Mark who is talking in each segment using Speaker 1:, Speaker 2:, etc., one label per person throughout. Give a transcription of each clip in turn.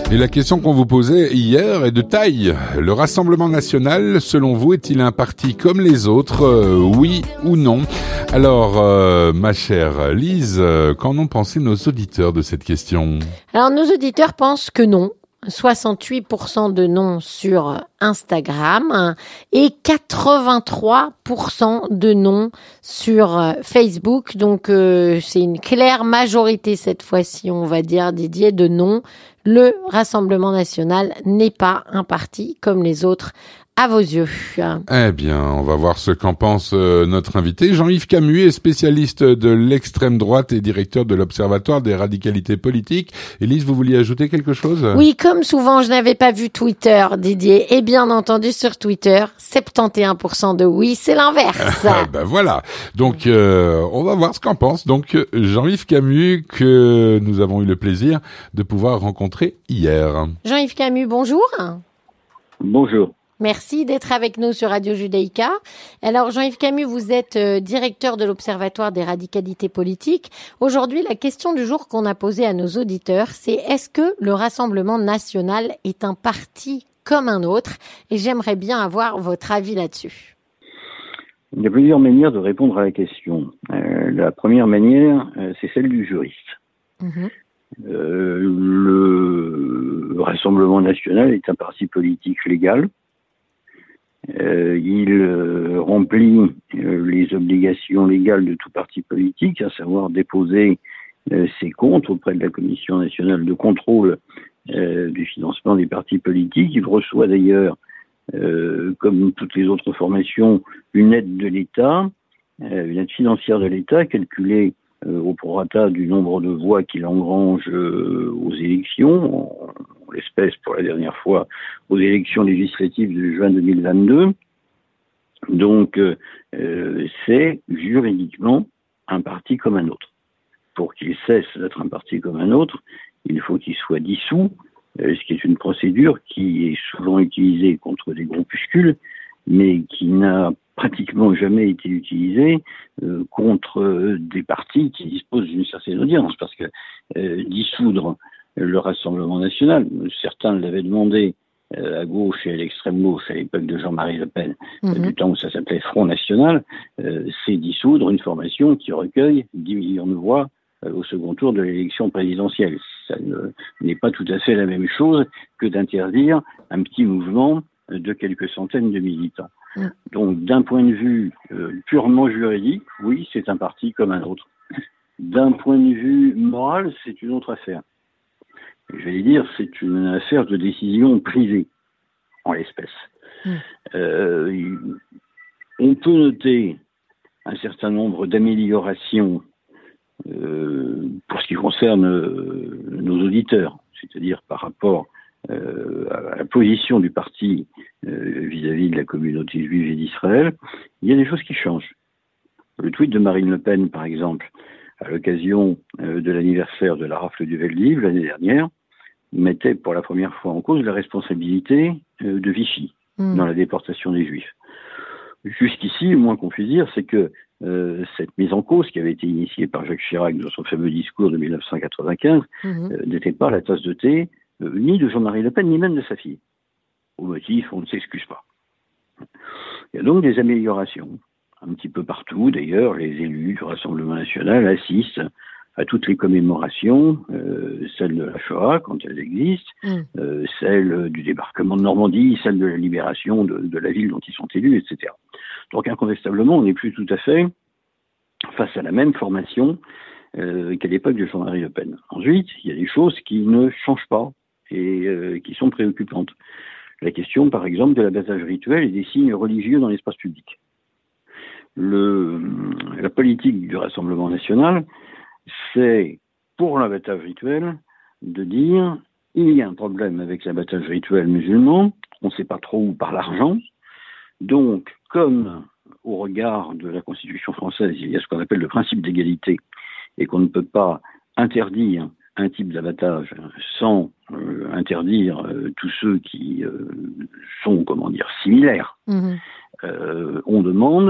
Speaker 1: Et la question qu'on vous posait hier est de taille. Le Rassemblement national, selon vous, est-il un parti comme les autres, oui ou non? Alors, ma chère Lise, qu'en ont pensé nos auditeurs de cette question?
Speaker 2: Alors, nos auditeurs pensent que non. 68% de non sur Instagram et 83% de non sur Facebook. Donc, c'est une claire majorité cette fois-ci, on va dire, Didier, de non. Le Rassemblement national n'est pas un parti comme les autres à vos yeux.
Speaker 1: Eh bien, on va voir ce qu'en pense notre invité. Jean-Yves Camus est spécialiste de l'extrême droite et directeur de l'Observatoire des radicalités politiques. Élise, vous vouliez ajouter quelque chose?
Speaker 2: Oui, comme souvent, je n'avais pas vu Twitter, Didier. Et bien entendu, sur Twitter, 71% de oui, c'est l'inverse.
Speaker 1: Ben voilà. Donc, on va voir ce qu'en pense. Donc, Jean-Yves Camus, que nous avons eu le plaisir de pouvoir rencontrer hier.
Speaker 2: Jean-Yves Camus, bonjour.
Speaker 3: Bonjour.
Speaker 2: Merci d'être avec nous sur Radio Judaïka. Alors, Jean-Yves Camus, vous êtes directeur de l'Observatoire des radicalités politiques. Aujourd'hui, la question du jour qu'on a posée à nos auditeurs, c'est est-ce que le Rassemblement national est un parti comme un autre? Et j'aimerais bien avoir votre avis là-dessus.
Speaker 3: Il y a plusieurs manières de répondre à la question. La première manière, c'est celle du juriste. Le Rassemblement national est un parti politique légal. Il remplit les obligations légales de tout parti politique, à savoir déposer ses comptes auprès de la Commission nationale de contrôle du financement des partis politiques. Il reçoit d'ailleurs, comme toutes les autres formations, une aide de l'État, une aide financière de l'État calculée au prorata du nombre de voix qu'il engrange aux élections, en l'espèce pour la dernière fois aux élections législatives de juin 2022. Donc, c'est juridiquement un parti comme un autre. Pour qu'il cesse d'être un parti comme un autre, il faut qu'il soit dissous, ce qui est une procédure qui est souvent utilisée contre des groupuscules, mais qui n'a pratiquement jamais été utilisée contre des partis qui disposent d'une certaine audience, parce que dissoudre le Rassemblement national, certains l'avaient demandé à gauche et à l'extrême gauche à l'époque de Jean-Marie Le Pen, du temps où ça s'appelait Front National, c'est dissoudre une formation qui recueille 10 millions de voix au second tour de l'élection présidentielle. Ça n'est pas tout à fait la même chose que d'interdire un petit mouvement de quelques centaines de militants. Donc, d'un point de vue purement juridique, oui, c'est un parti comme un autre. D'un point de vue moral, c'est une autre affaire. Je vais dire, c'est une affaire de décision privée, en l'espèce. On peut noter un certain nombre d'améliorations pour ce qui concerne nos auditeurs, c'est-à-dire par rapport à la position du parti vis-à-vis de la communauté juive et d'Israël. Il y a des choses qui changent. Le tweet de Marine Le Pen, par exemple, à l'occasion de l'anniversaire de la rafle du Veldiv l'année dernière, mettait pour la première fois en cause la responsabilité de Vichy dans la déportation des Juifs. Jusqu'ici, le moins qu'on puisse dire, c'est que cette mise en cause qui avait été initiée par Jacques Chirac dans son fameux discours de 1995 n'était pas la tasse de thé ni de Jean-Marie Le Pen, ni même de sa fille. Au motif, on ne s'excuse pas. Il y a donc des améliorations. Un petit peu partout, d'ailleurs, les élus du Rassemblement national assistent à toutes les commémorations, celle de la Shoah, quand elles existent, celle du débarquement de Normandie, celle de la libération de la ville dont ils sont élus, etc. Donc, incontestablement, on n'est plus tout à fait face à la même formation qu'à l'époque de Jean-Marie Le Pen. Ensuite, il y a des choses qui ne changent pas et qui sont préoccupantes. La question, par exemple, de l'abattage rituel et des signes religieux dans l'espace public. La politique du Rassemblement national, c'est, pour l'abattage rituel, de dire il y a un problème avec l'abattage rituel musulman, on ne sait pas trop où par l'argent, donc comme au regard de la Constitution française, il y a ce qu'on appelle le principe d'égalité, et qu'on ne peut pas interdire un type d'abattage sans interdire tous ceux qui sont, similaires, on demande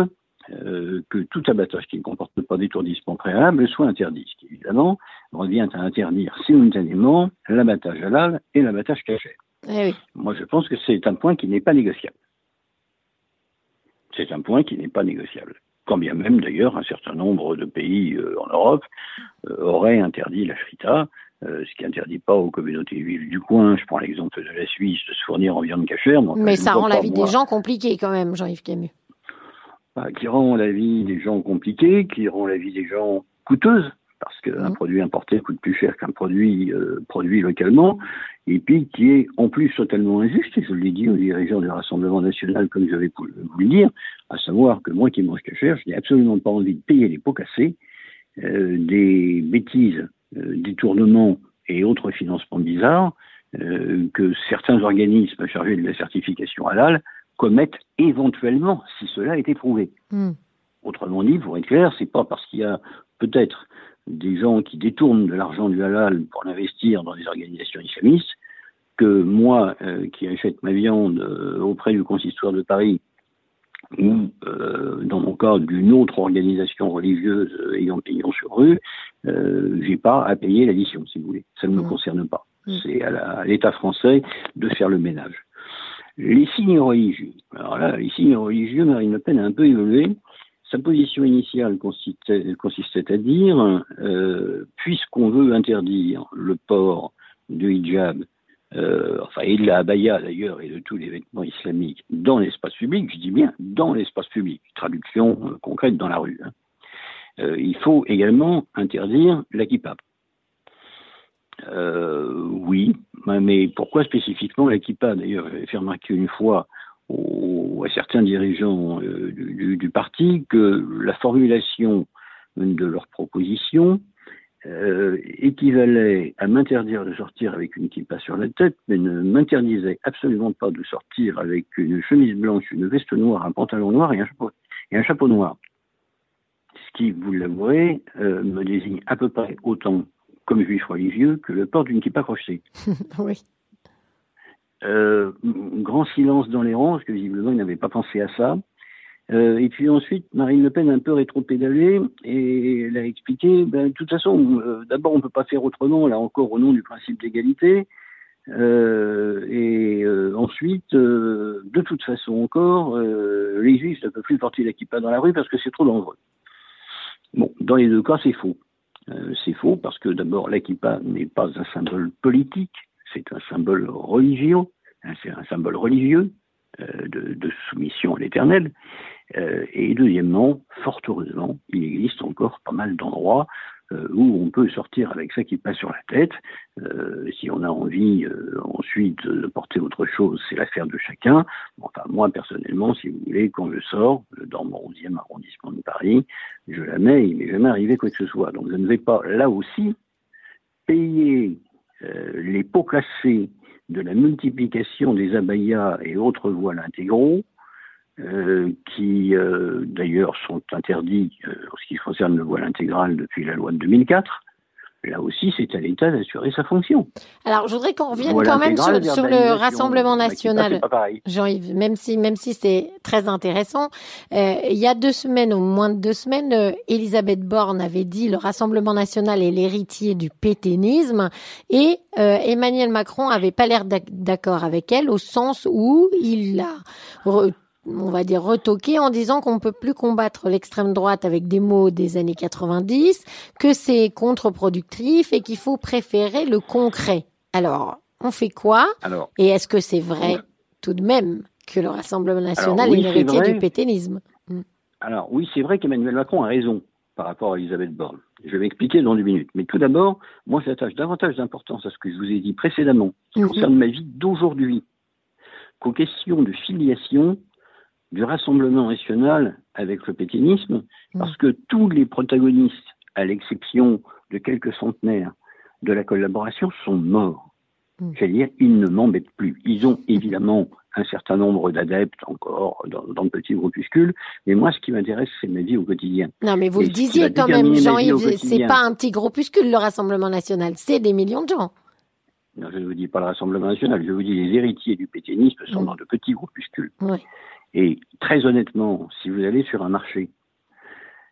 Speaker 3: que tout abattage qui ne comporte pas d'étourdissement préalable soit interdit, ce qui évidemment revient à interdire simultanément l'abattage halal et l'abattage kasher.
Speaker 2: Eh oui.
Speaker 3: Moi, je pense que c'est un point qui n'est pas négociable. C'est un point qui n'est pas négociable. Quand bien même, d'ailleurs, un certain nombre de pays en Europe auraient interdit la shrita, ce qui n'interdit pas aux communautés juives du coin, je prends l'exemple de la Suisse, de se fournir en viande cachère.
Speaker 2: Mais ça rend la vie des gens compliquée quand même, Jean-Yves Camus.
Speaker 3: Qui rend la vie des gens compliquée, qui rend la vie des gens coûteuse, parce qu'un produit importé coûte plus cher qu'un produit produit localement, et puis qui est en plus totalement injuste, et je l'ai dit aux dirigeants du Rassemblement national, comme je vais vous le dire, à savoir que moi qui mange cachère, je n'ai absolument pas envie de payer les pots cassés des bêtises, détournements et autres financements bizarres que certains organismes chargés de la certification halal commettent éventuellement, si cela est éprouvé. Autrement dit, pour être clair, c'est pas parce qu'il y a peut-être des gens qui détournent de l'argent du halal pour l'investir dans des organisations islamistes que moi, qui achète ma viande auprès du consistoire de Paris ou, dans mon cas, d'une autre organisation religieuse ayant pignon sur rue, j'ai pas à payer l'addition, si vous voulez. Ça ne me concerne pas. C'est à l'État français de faire le ménage. Les signes religieux. Alors là, les signes religieux, Marine Le Pen a un peu évolué. Sa position initiale consistait à dire, puisqu'on veut interdire le port du hijab, et de la abaya d'ailleurs, et de tous les vêtements islamiques dans l'espace public, je dis bien dans l'espace public, traduction concrète dans la rue, il faut également interdire la kippa. Oui, mais pourquoi spécifiquement la kippa? D'ailleurs, j'avais fait remarquer une fois à certains dirigeants du parti que la formulation de leur proposition équivalait à m'interdire de sortir avec une kippa sur la tête, mais ne m'interdisait absolument pas de sortir avec une chemise blanche, une veste noire, un pantalon noir et un chapeau noir. Ce qui, vous l'avouerez, me désigne à peu près autant comme juif religieux que le port d'une kippa crochetée.
Speaker 2: Oui.
Speaker 3: Grand silence dans les rangs, parce que visiblement, ils n'avaient pas pensé à ça. Et puis ensuite, Marine Le Pen a un peu rétro-pédalé et elle a expliqué, de toute façon, d'abord, on ne peut pas faire autrement, là encore, au nom du principe d'égalité. Ensuite, de toute façon encore, les juifs ne peuvent plus porter la kippa dans la rue parce que c'est trop dangereux. Bon, dans les deux cas, c'est faux. C'est faux parce que d'abord, la kippa n'est pas un symbole politique, c'est un symbole religieux, c'est un symbole religieux de soumission à l'Éternel. Et deuxièmement, fort heureusement, il existe encore pas mal d'endroits où on peut sortir avec ça qui passe sur la tête. Si on a envie ensuite de porter autre chose, c'est l'affaire de chacun. Enfin, moi, personnellement, si vous voulez, quand je sors dans mon 11e arrondissement de Paris, je la mets, il m'est jamais arrivé quoi que ce soit. Donc je ne vais pas, là aussi, payer les pots cassés de la multiplication des abayas et autres voiles intégraux, qui d'ailleurs sont interdits en ce qui concerne le voile intégral depuis la loi de 2004. Là aussi, c'est à l'État d'assurer sa fonction.
Speaker 2: Alors, je voudrais qu'on revienne quand même sur le Rassemblement national, Jean-Yves, même si c'est très intéressant. Il y a 2 semaines, ou moins de 2 semaines, Elisabeth Borne avait dit le Rassemblement national est l'héritier du pétainisme, et Emmanuel Macron avait pas l'air d'accord avec elle, au sens où il a on va dire retoqué en disant qu'on ne peut plus combattre l'extrême droite avec des mots des années 90, que c'est contre-productif et qu'il faut préférer le concret. Alors, on fait quoi? Et est-ce que c'est vrai tout de même que le Rassemblement national est l'héritier du pétainisme?
Speaker 3: Alors oui, c'est vrai qu'Emmanuel Macron a raison par rapport à Elisabeth Borne. Je vais expliquer dans 2 minutes. Mais tout d'abord, moi j'attache davantage d'importance à ce que je vous ai dit précédemment, qui concerne ma vie d'aujourd'hui, qu'aux questions de filiation du Rassemblement national avec le pétainisme, parce que tous les protagonistes, à l'exception de quelques centenaires de la collaboration, sont morts. J'allais dire, ils ne m'embêtent plus. Ils ont évidemment un certain nombre d'adeptes encore dans le petit groupuscule, mais moi, ce qui m'intéresse, c'est ma vie au quotidien.
Speaker 2: Non, mais vous le disiez quand même, Jean-Yves, c'est pas un petit groupuscule, le Rassemblement national, c'est des millions de gens.
Speaker 3: Non, je ne vous dis pas le Rassemblement national, je vous dis les héritiers du pétainisme sont dans de petits groupuscules.
Speaker 2: Oui.
Speaker 3: Et très honnêtement, si vous allez sur un marché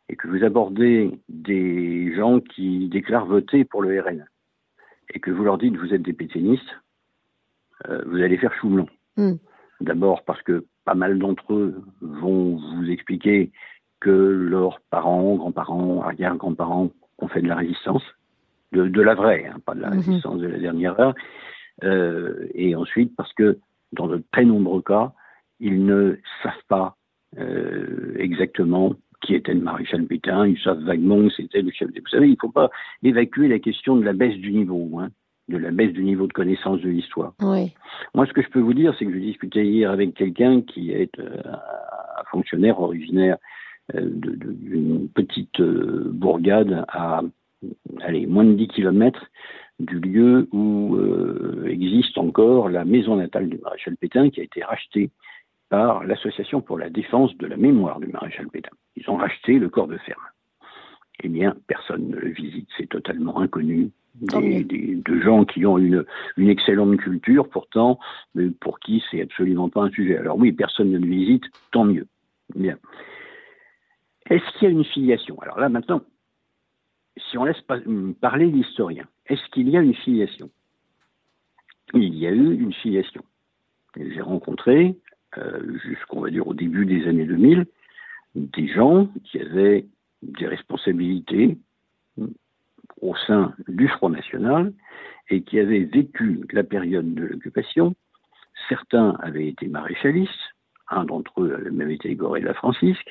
Speaker 3: et que vous abordez des gens qui déclarent voter pour le RN, et que vous leur dites vous êtes des pétainistes, vous allez faire chou blanc. D'abord parce que pas mal d'entre eux vont vous expliquer que leurs parents, grands-parents, arrière-grands-parents ont fait de la résistance, de la vraie, pas de la résistance de la dernière heure, et ensuite parce que dans de très nombreux cas, ils ne savent pas exactement qui était le maréchal Pétain, ils savent vaguement que c'était le chef des... Vous savez, il ne faut pas évacuer la question de la baisse du niveau, de la baisse du niveau de connaissance de l'histoire.
Speaker 2: Oui.
Speaker 3: Moi, ce que je peux vous dire, c'est que je discutais hier avec quelqu'un qui est un fonctionnaire originaire d'une petite bourgade à moins de 10 kilomètres du lieu où existe encore la maison natale du maréchal Pétain, qui a été rachetée par l'Association pour la défense de la mémoire du maréchal Pétain. Ils ont racheté le corps de ferme. Eh bien, personne ne le visite, c'est totalement inconnu. De gens qui ont une excellente culture, pourtant, mais pour qui c'est absolument pas un sujet. Alors oui, personne ne le visite, tant mieux. Bien. Est-ce qu'il y a une filiation? Alors là, maintenant, si on laisse parler l'historien, est-ce qu'il y a une filiation? Il y a eu une filiation. J'ai rencontré, jusqu'on va dire au début des années 2000, des gens qui avaient des responsabilités au sein du Front National et qui avaient vécu la période de l'occupation. Certains avaient été maréchalistes, un d'entre eux avait même été égoré de la Francisque.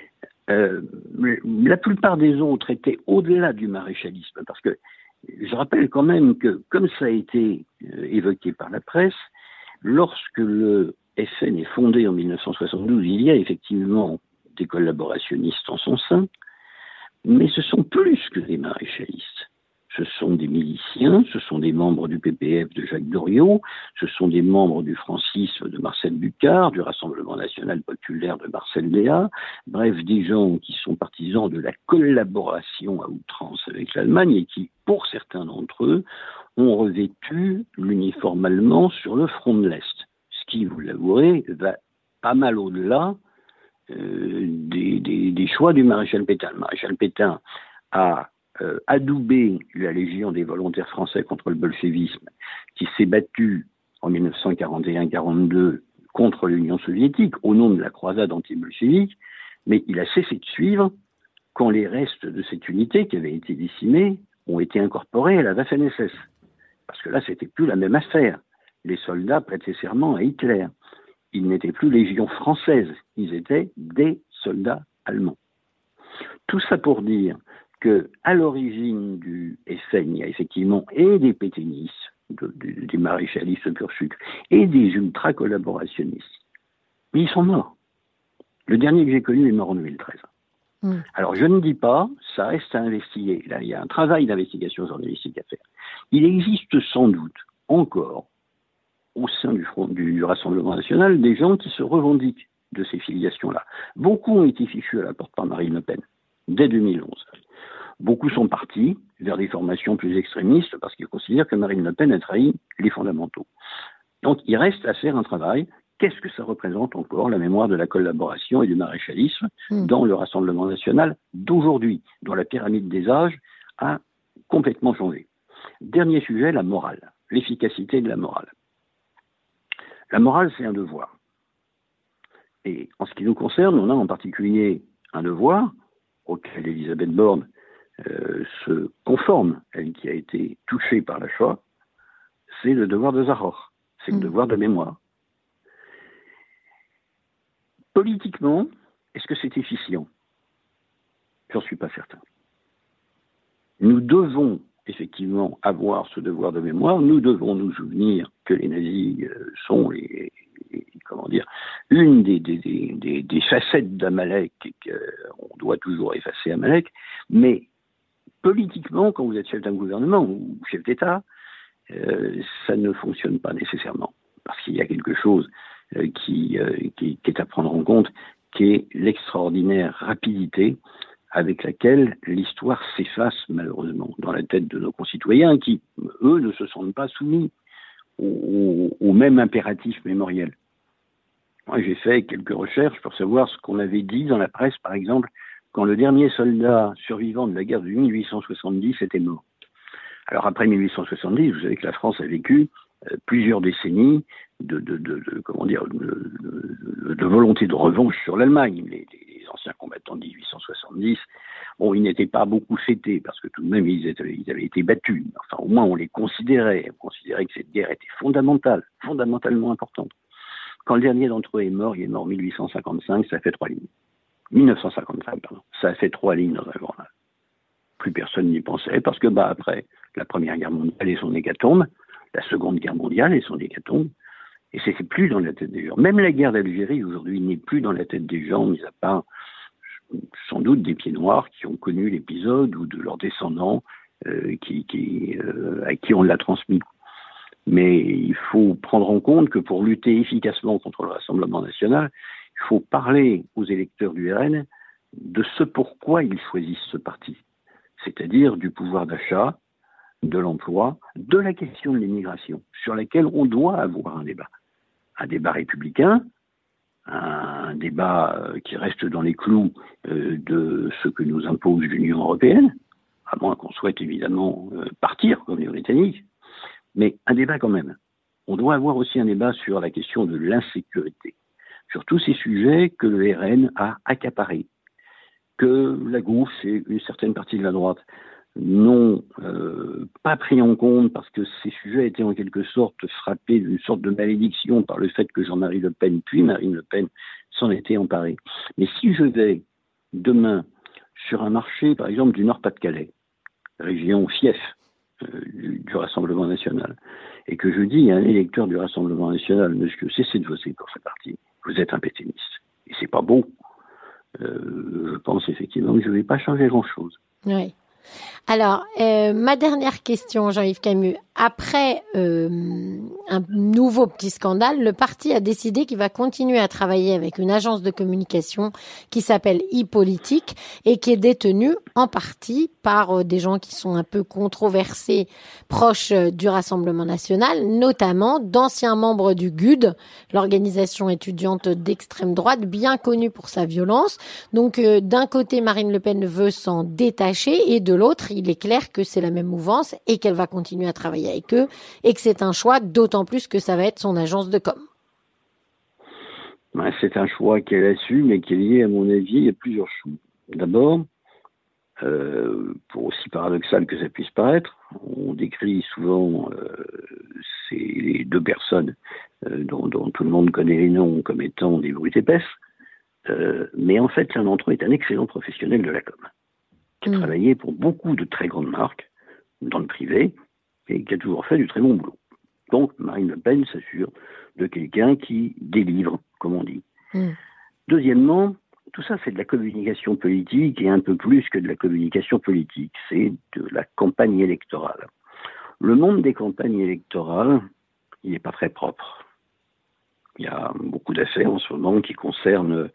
Speaker 3: La plupart des autres étaient au-delà du maréchalisme, parce que je rappelle quand même que, comme ça a été évoqué par la presse, lorsque le FN est fondé en 1972, il y a effectivement des collaborationnistes en son sein, mais ce sont plus que des maréchalistes. Ce sont des miliciens, ce sont des membres du PPF de Jacques Doriot, ce sont des membres du francisme de Marcel Bucard, du Rassemblement national populaire de Marcel Déat, bref, des gens qui sont partisans de la collaboration à outrance avec l'Allemagne et qui, pour certains d'entre eux, ont revêtu l'uniforme allemand sur le front de l'Est. Ce qui, vous l'avouerez, va pas mal au-delà des choix du maréchal Pétain. Le maréchal Pétain a adoubé la Légion des volontaires français contre le bolchevisme, qui s'est battu en 1941-42 contre l'Union soviétique au nom de la croisade anti-bolchevique, mais il a cessé de suivre quand les restes de cette unité qui avait été décimée ont été incorporés à la Waffen-SS. Parce que là, c'était plus la même affaire. Les soldats prêtaient serment à Hitler. Ils n'étaient plus légion française, ils étaient des soldats allemands. Tout ça pour dire que à l'origine du FN, il y a effectivement et des pétainistes, des maréchalistes pur sucre, et des ultra-collaborationnistes. Mais ils sont morts. Le dernier que j'ai connu est mort en 2013. Alors je ne dis pas, ça reste à investiguer. Là, il y a un travail d'investigation journalistique à faire. Il existe sans doute encore au sein du Rassemblement national des gens qui se revendiquent de ces filiations-là. Beaucoup ont été fichus à la porte par Marine Le Pen, dès 2011. Beaucoup sont partis vers des formations plus extrémistes parce qu'ils considèrent que Marine Le Pen a trahi les fondamentaux. Donc il reste à faire un travail. Qu'est-ce que ça représente encore, la mémoire de la collaboration et du maréchalisme dans le Rassemblement national d'aujourd'hui, dont la pyramide des âges a complètement changé. Dernier sujet, la morale, l'efficacité de la morale. La morale, c'est un devoir. Et en ce qui nous concerne, on a en particulier un devoir auquel Elisabeth Borne se conforme, elle qui a été touchée par la Shoah, c'est le devoir de Zahor, c'est le devoir de mémoire. Politiquement, est-ce que c'est efficient? J'en suis pas certain. Nous devons effectivement avoir ce devoir de mémoire, nous devons nous souvenir que les nazis sont une des facettes d'Amalek et qu'on doit toujours effacer Amalek, mais politiquement, quand vous êtes chef d'un gouvernement ou chef d'État, ça ne fonctionne pas nécessairement, parce qu'il y a quelque chose qui est à prendre en compte, qui est l'extraordinaire rapidité avec laquelle l'histoire s'efface malheureusement dans la tête de nos concitoyens qui, eux, ne se sentent pas soumis au même impératif mémoriel. Moi, j'ai fait quelques recherches pour savoir ce qu'on avait dit dans la presse, par exemple, quand le dernier soldat survivant de la guerre de 1870 était mort. Alors après 1870, vous savez que la France a vécu plusieurs décennies de volonté de revanche sur l'Allemagne. Les anciens combattants de 1870, bon, ils n'étaient pas beaucoup fêtés parce que tout de même ils avaient été battus. Enfin, au moins on les considérait. On considérait que cette guerre était fondamentalement importante. Quand le dernier d'entre eux est mort, il est mort en 1855, ça fait 3 lignes. 1955, pardon. Ça a fait 3 lignes dans un journal. Plus personne n'y pensait parce que après la Première Guerre mondiale et son hécatombe, la Seconde Guerre mondiale et son hécatombe, et c'est plus dans la tête des gens. Même la guerre d'Algérie aujourd'hui n'est plus dans la tête des gens, mis à part sans doute des pieds noirs qui ont connu l'épisode ou de leurs descendants à qui on l'a transmis. Mais il faut prendre en compte que pour lutter efficacement contre le Rassemblement national, il faut parler aux électeurs du RN de ce pourquoi ils choisissent ce parti, c'est-à-dire du pouvoir d'achat, de l'emploi, de la question de l'immigration, sur laquelle on doit avoir un débat républicain, un débat qui reste dans les clous de ce que nous impose l'Union européenne, à moins qu'on souhaite évidemment partir comme les Britanniques, mais un débat quand même. On doit avoir aussi un débat sur la question de l'insécurité, sur tous ces sujets que le RN a accaparés, que la gauche et une certaine partie de la droite n'ont pas pris en compte parce que ces sujets étaient en quelque sorte frappés d'une sorte de malédiction par le fait que Jean-Marie Le Pen puis Marine Le Pen s'en étaient emparés. Mais si je vais demain sur un marché, par exemple, du Nord-Pas-de-Calais, région fief du Rassemblement national, et que je dis à un électeur du Rassemblement national, monsieur, cessez de voter pour ce parti, vous êtes un pétainiste. Et c'est pas beau. Je pense effectivement que je ne vais pas changer grand-chose.
Speaker 2: Oui. Alors, ma dernière question, Jean-Yves Camus. Après un nouveau petit scandale, le parti a décidé qu'il va continuer à travailler avec une agence de communication qui s'appelle e-Politique et qui est détenue en partie par des gens qui sont un peu controversés, proches du Rassemblement national, notamment d'anciens membres du GUD, l'organisation étudiante d'extrême droite, bien connue pour sa violence. Donc, d'un côté, Marine Le Pen veut s'en détacher et de l'autre, il est clair que c'est la même mouvance et qu'elle va continuer à travailler avec eux et que c'est un choix, d'autant plus que ça va être son agence de com.
Speaker 3: C'est un choix qu'elle a su, mais qui est lié, à mon avis, à plusieurs choses. D'abord, pour aussi paradoxal que ça puisse paraître, on décrit souvent ces deux personnes dont tout le monde connaît les noms comme étant des brutes épaisses, mais en fait, l'un d'entre eux est un excellent professionnel de la com, qui a travaillé pour beaucoup de très grandes marques dans le privé et qui a toujours fait du très bon boulot. Donc, Marine Le Pen s'assure de quelqu'un qui délivre, comme on dit. Deuxièmement, tout ça, c'est de la communication politique et un peu plus que de la communication politique. C'est de la campagne électorale. Le monde des campagnes électorales, il n'est pas très propre. Il y a beaucoup d'affaires en ce moment qui concernent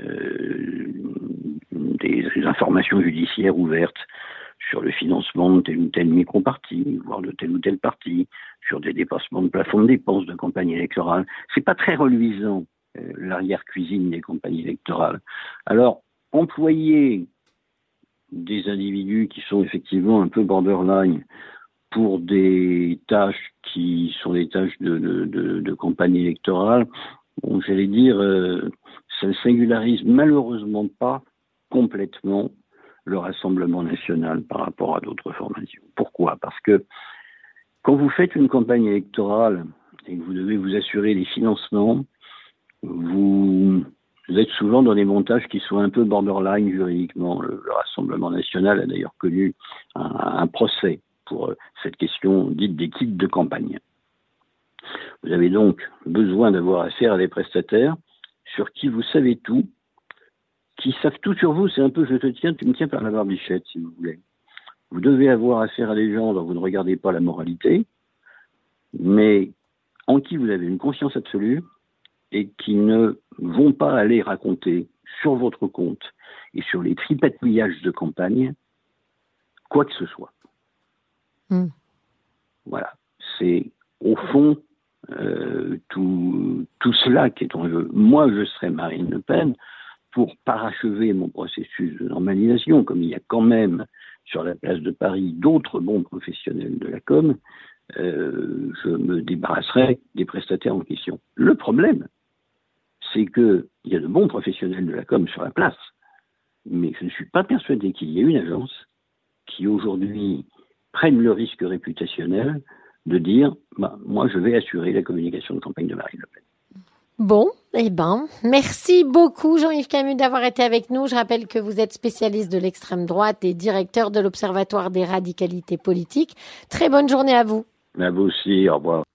Speaker 3: des informations judiciaires ouvertes sur le financement de tel ou tel micro-parti, voire de tel ou tel parti, sur des dépassements de plafond de dépenses de campagne électorale. C'est pas très reluisant, l'arrière-cuisine des campagnes électorales. Alors, employer des individus qui sont effectivement un peu borderline pour des tâches qui sont des tâches de campagne électorale, bon, j'allais dire, ça ne singularise malheureusement pas complètement le Rassemblement national par rapport à d'autres formations. Pourquoi ? Parce que quand vous faites une campagne électorale et que vous devez vous assurer les financements, vous êtes souvent dans des montages qui sont un peu borderline juridiquement. Le Rassemblement national a d'ailleurs connu un procès pour cette question dite des kits de campagne. Vous avez donc besoin d'avoir affaire à des prestataires sur qui vous savez tout, qui savent tout sur vous. C'est un peu je te tiens, tu me tiens par la barbichette, si vous voulez. Vous devez avoir affaire à des gens dont vous ne regardez pas la moralité, mais en qui vous avez une conscience absolue et qui ne vont pas aller raconter sur votre compte et sur les tripatouillages de campagne quoi que ce soit. Voilà. C'est au fond tout cela qui est en jeu. Moi, je serais Marine Le Pen. pour parachever mon processus de normalisation, comme il y a quand même sur la place de Paris d'autres bons professionnels de la com, je me débarrasserai des prestataires en question. Le problème, c'est qu'il y a de bons professionnels de la com sur la place, mais je ne suis pas persuadé qu'il y ait une agence qui aujourd'hui prenne le risque réputationnel de dire moi je vais assurer la communication de campagne de Marine Le Pen.
Speaker 2: Bon, merci beaucoup Jean-Yves Camus d'avoir été avec nous. Je rappelle que vous êtes spécialiste de l'extrême droite et directeur de l'Observatoire des radicalités politiques. Très bonne journée à vous.
Speaker 3: À vous aussi, au revoir.